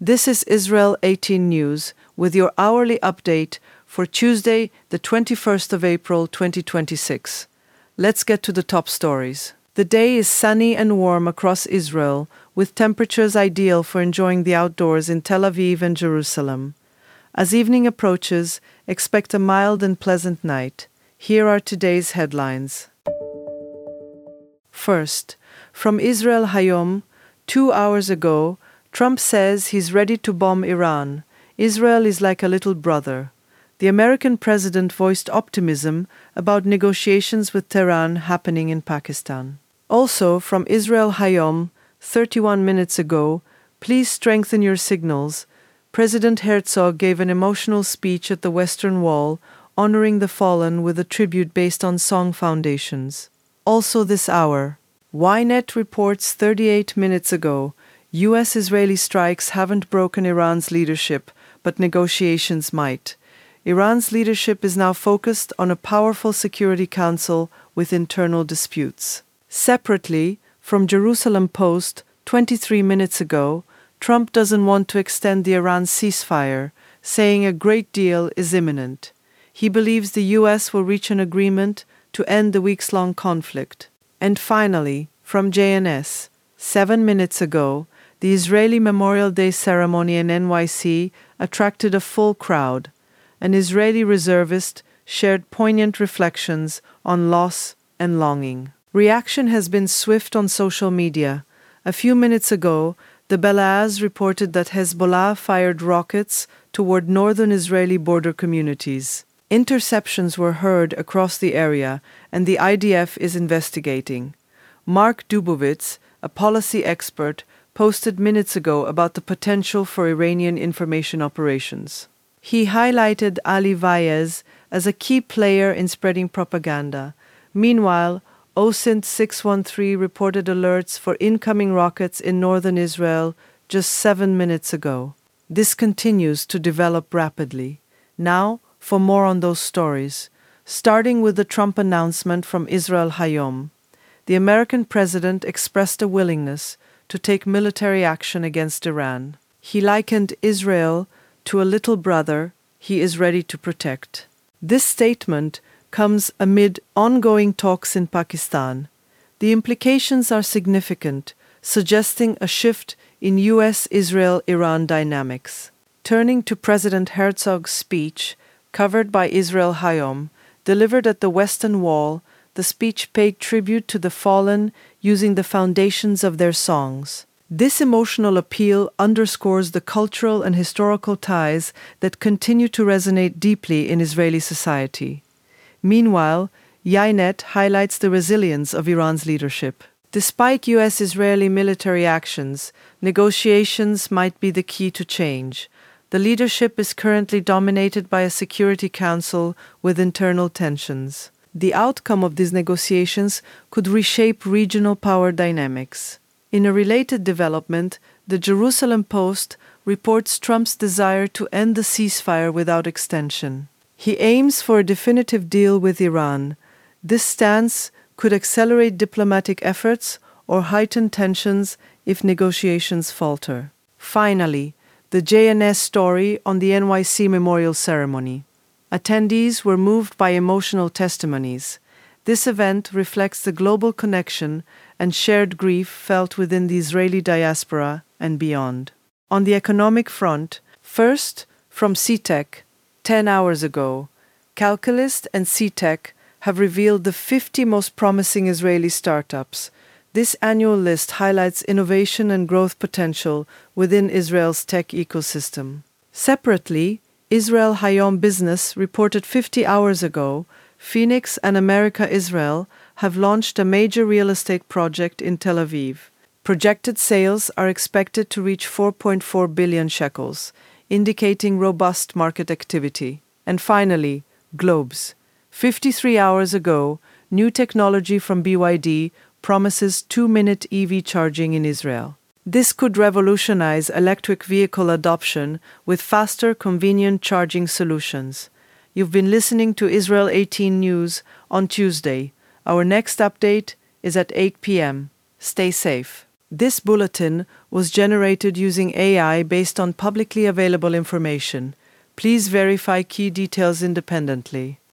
This is Israel 18 News with your hourly update for Tuesday, the 21st of April 2026. Let's get to the top stories. The day is sunny and warm across Israel, with temperatures ideal for enjoying the outdoors in Tel Aviv and Jerusalem. As evening approaches, expect a mild and pleasant night. Here are today's headlines. First, from Israel Hayom, 2 hours ago, Trump says he's ready to bomb Iran. Israel is like a little brother. The American president voiced optimism about negotiations with Tehran happening in Pakistan. Also, from Israel Hayom, 31 minutes ago, please strengthen your signals. President Herzog gave an emotional speech at the Western Wall, honoring the fallen with a tribute based on song foundations. Also this hour, Ynet reports 38 minutes ago, U.S.-Israeli strikes haven't broken Iran's leadership, but negotiations might. Iran's leadership is now focused on a powerful Security Council with internal disputes. Separately, from Jerusalem Post, 23 minutes ago, Trump doesn't want to extend the Iran ceasefire, saying a great deal is imminent. He believes the U.S. will reach an agreement to end the weeks-long conflict. And finally, from JNS, 7 minutes ago, the Israeli Memorial Day ceremony in NYC attracted a full crowd. An Israeli reservist shared poignant reflections on loss and longing. Reaction has been swift on social media. A few minutes ago, the Belaz reported that Hezbollah fired rockets toward northern Israeli border communities. Interceptions were heard across the area, and the IDF is investigating. Mark Dubovitz, a policy expert, posted minutes ago about the potential for Iranian information operations. He highlighted Ali Vaez as a key player in spreading propaganda. Meanwhile, OSINT 613 reported alerts for incoming rockets in northern Israel just 7 minutes ago. This continues to develop rapidly. Now, for more on those stories, starting with the Trump announcement from Israel Hayom. The American president expressed a willingness to take military action against Iran. He likened Israel to a little brother he is ready to protect. This statement comes amid ongoing talks in Pakistan. The implications are significant, suggesting a shift in U.S.-Israel-Iran dynamics. Turning to President Herzog's speech, covered by Israel Hayom, delivered at the Western Wall, the speech paid tribute to the fallen using the foundations of their songs. This emotional appeal underscores the cultural and historical ties that continue to resonate deeply in Israeli society. Meanwhile, Ynet highlights the resilience of Iran's leadership. Despite U.S.-Israeli military actions, negotiations might be the key to change. The leadership is currently dominated by a Security Council with internal tensions. The outcome of these negotiations could reshape regional power dynamics. In a related development, the Jerusalem Post reports Trump's desire to end the ceasefire without extension. He aims for a definitive deal with Iran. This stance could accelerate diplomatic efforts or heighten tensions if negotiations falter. Finally, the JNS story on the NYC memorial ceremony. Attendees were moved by emotional testimonies. This event reflects the global connection and shared grief felt within the Israeli diaspora and beyond. On the economic front, first, from CTEC, 10 hours ago, Calculist and CTEC have revealed the 50 most promising Israeli startups. This annual list highlights innovation and growth potential within Israel's tech ecosystem. Separately, Israel Hayom Business reported 50 hours ago, Phoenix and America Israel have launched a major real estate project in Tel Aviv. Projected sales are expected to reach 4.4 billion shekels, indicating robust market activity. And finally, Globes. 53 hours ago, new technology from BYD promises 2-minute EV charging in Israel. This could revolutionize electric vehicle adoption with faster, convenient charging solutions. You've been listening to Israel 18 News on Tuesday. Our next update is at 8 p.m. Stay safe. This bulletin was generated using AI based on publicly available information. Please verify key details independently.